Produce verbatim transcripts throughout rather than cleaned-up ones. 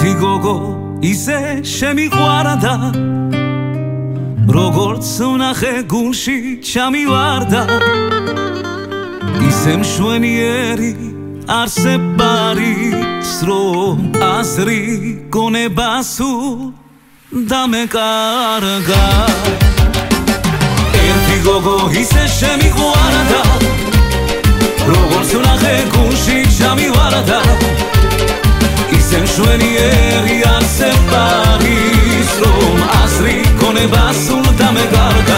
ერთი გოგო ისე შემიყვარდა როგორც ვნახე გულში ჩამივარდა ისე მშვენიერი არსებარის რომ აზრი გონება სულ დამეკარგა ერთი გოგო ისე შემიყვარდა როგორც ვნახე გულში ჩამივარდა ისე მშვენიერი არსებარის რომ აზრი გონება სულ დამეკარგა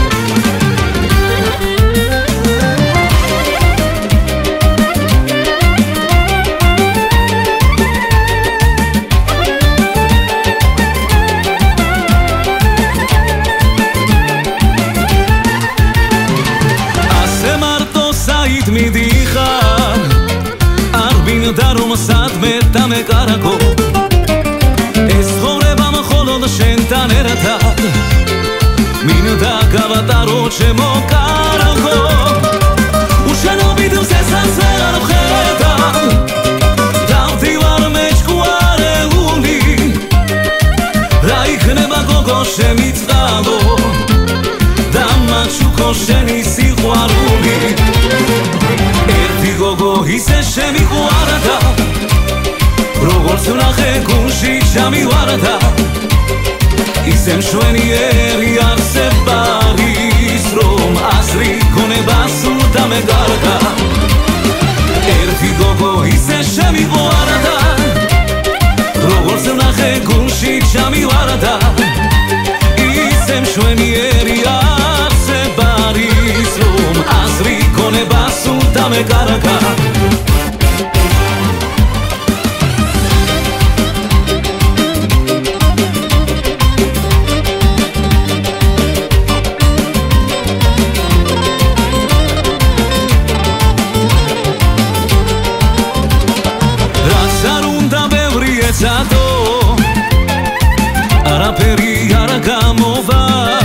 მიდიხარ არ მინდა რომ სადმე დამეკარგო ეს ცხოვრება მხოლოდ შენთან ერთად მინდა გავატარო ჩემო კარგო უშენობით მზესაც ვერ ვხედა დავდივარ მეჭკვარეული რა იქნება გოგო შემიწყალო დამაჩუქო შენი სიყვარული ერთი გოგო ისე შემიყვარდა როგორც ვნახე გულში ჩამივარდა ისე მშვენიერი არსებარის რომ აზრი გონება სულ დამეკარგა ერთი გოგო ისე შემიყვარდა როგორც ვნახე გულში ჩამივარდა ისე მშვენიერი არსებარის რომ აზრი გონება სულ დამეკარგა რაც არ უნდა ბევრი ეცადო არაფერი არ გამოვა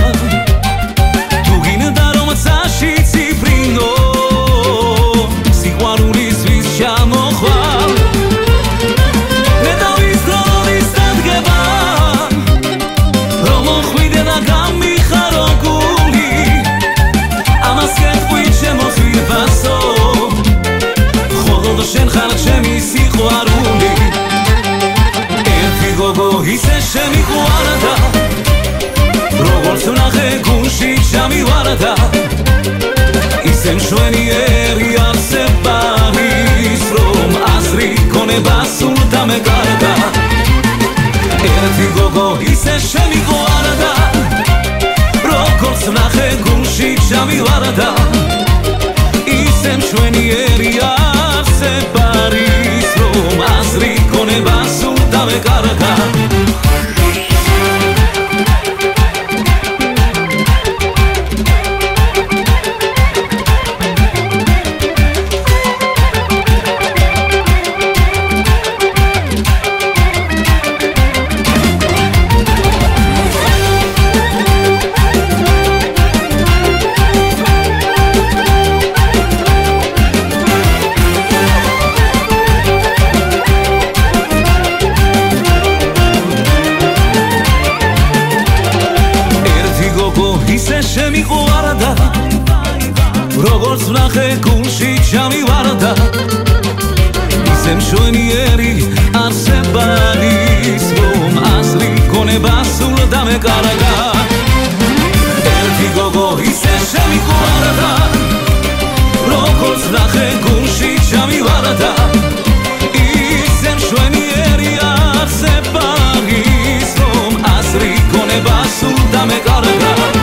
თუ გინდა რომ წაში ციფრინო სიყვარულისთვის ჩამოხვალ მე დავისწროლის დადგება რომ მოხვიდე და გამიხარო გული ამას გეტყვი ჩემო ხილბასო მხოლოდ შენ ხარ ჩემი სიყვარული ერთი გოგო ისე შემიყვარდა როგორც ვნახე გულში ჩამივარდა ისე მშვენიერი არსებარის რომ აზრი გონება სულ დამეკარგა ერთი გოგო ისე შემიყვარდა როგორც ვნახე გულში ჩამივარდა ისე მშვენიერი არსებარის რომ აზრი გონება სულ დამეკარგა შემიყვარდა როგორც ვნახე გულში ჩამივარდა ისე მშვენიერი არსებარის რომ აზრი გონება სულ დამეკარგა ერთი გოგო ისე შემიყვარდა როგორც ვნახე გულში ჩამივარდა ისე მშვენიერი არსებარის რომ აზრი გონება სულ დამეკარგა